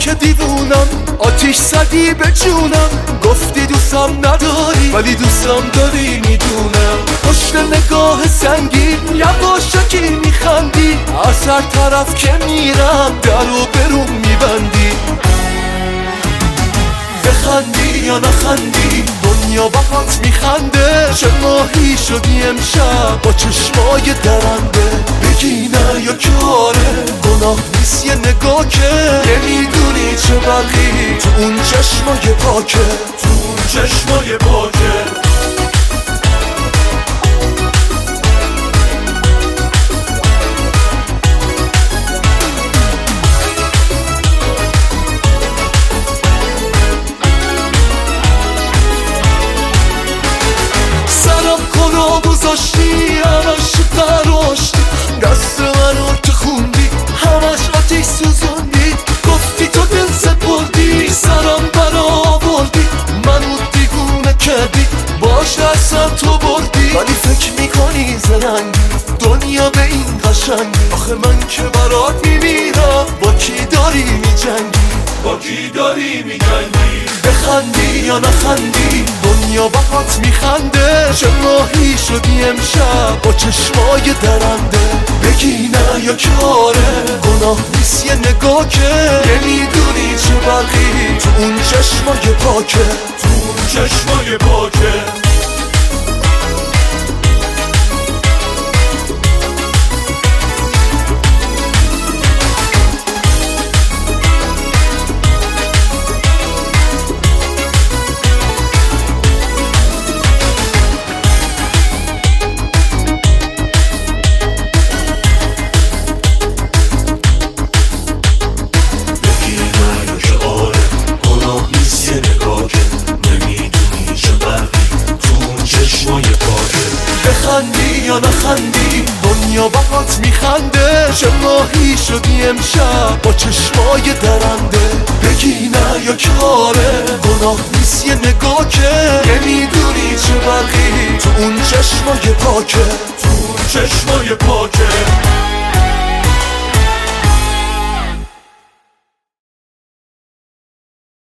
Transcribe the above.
که دیوونم، آتیش زدی به جونم. گفتی دوستم نداری ولی دوستم داری میدونم. پشت نگاه سنگین یواشکی میخندی، از هر طرف که میرم در و برون میبندی. بخندی یا نخندی دنیا باهات میخنده. چه ماهی شدی امشب با چشمای درنده. بگی نه یا کاره گناه نیست یه نگاه که نمیدونی چه برقی تو اون چشمای پاکه، تو اون چشمای پاکه. همش تراشتی دست منو تخوندی، همش آتیش سوزوندی. گفتی تو دل سپردی سرم برآوردی، منو دیوونه کردی باش دستم تو بردی. ولی فکر میکنی زرنگی دنیا به این قشنگی. آخه من که برات میمیرم با کی داری میجنگی، با کی داری میجنگی. بخندی یا نخندی دنیا باهات میخنده. چه ماهی شدی امشب با چشمای درنده. بگی نه یا کاره گناه نیست یه نگاه که نمیدونی چه برقی تو اون چشمای پاکه، تو اون چشمای پاکه. بخندی یا نخندی دنیا باهات میخنده. چه ماهی شدی امشب با چشمای درنده. بگی نه یا کاره گناه نیست یه نگاه که نمیدونی چه برقی تو اون چشمای پاکه، تو اون چشمای پاکه.